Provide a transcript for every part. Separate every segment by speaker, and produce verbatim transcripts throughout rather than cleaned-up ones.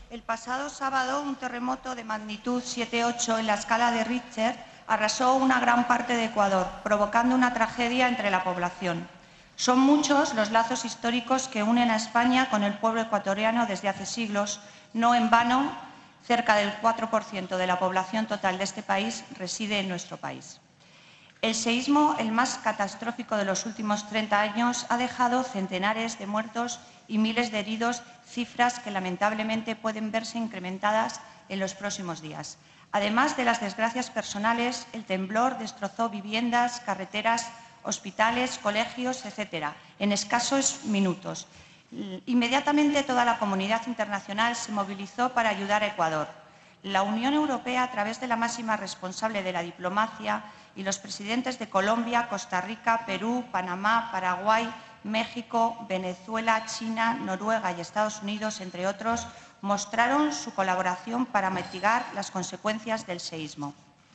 Speaker 1: El pasado sábado, un terremoto de magnitud siete punto ocho en la escala de Richter arrasó una gran parte de Ecuador, provocando una tragedia entre la población. Son muchos los lazos históricos que unen a España con el pueblo ecuatoriano desde hace siglos. No en vano, cerca del cuatro por ciento de la población total de este país reside en nuestro país. El seísmo, el más catastrófico de los últimos treinta años, ha dejado centenares de muertos y miles de heridos, cifras que lamentablemente pueden verse incrementadas en los próximos días. Además de las desgracias personales, el temblor destrozó viviendas, carreteras, hospitales, colegios, etcétera, en escasos minutos. Inmediatamente toda la comunidad internacional se movilizó para ayudar a Ecuador. La Unión Europea, a través de la máxima responsable de la diplomacia, y los presidentes de Colombia, Costa Rica, Perú, Panamá, Paraguay, México, Venezuela, China, Noruega y Estados Unidos, entre otros, mostraron su colaboración para mitigar las consecuencias del seísmo.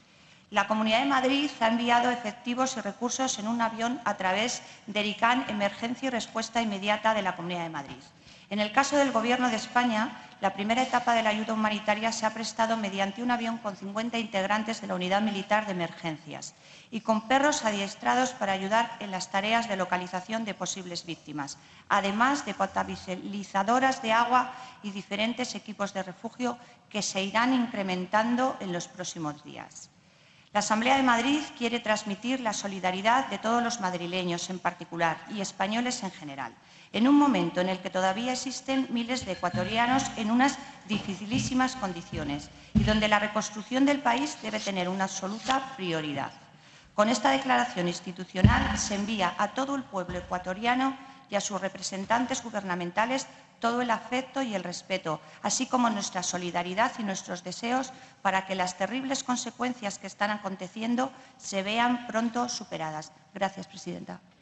Speaker 1: La Comunidad de Madrid ha enviado efectivos y recursos en un avión a través del I C A N, Emergencia y Respuesta Inmediata de la Comunidad de Madrid. En el caso del Gobierno de España, la primera etapa de la ayuda humanitaria se ha prestado mediante un avión con cincuenta integrantes de la Unidad Militar de Emergencias y con perros adiestrados para ayudar en las tareas de localización de posibles víctimas, además de potabilizadoras de agua y diferentes equipos de refugio que se irán incrementando en los próximos días. La Asamblea de Madrid quiere transmitir la solidaridad de todos los madrileños en particular y españoles en general, en un momento en el que todavía existen miles de ecuatorianos en unas dificilísimas condiciones y donde la reconstrucción del país debe tener una absoluta prioridad. Con esta declaración institucional se envía a todo el pueblo ecuatoriano y a sus representantes gubernamentales todo el afecto y el respeto, así como nuestra solidaridad y nuestros deseos para que las terribles consecuencias que están aconteciendo se vean pronto superadas. Gracias, presidenta.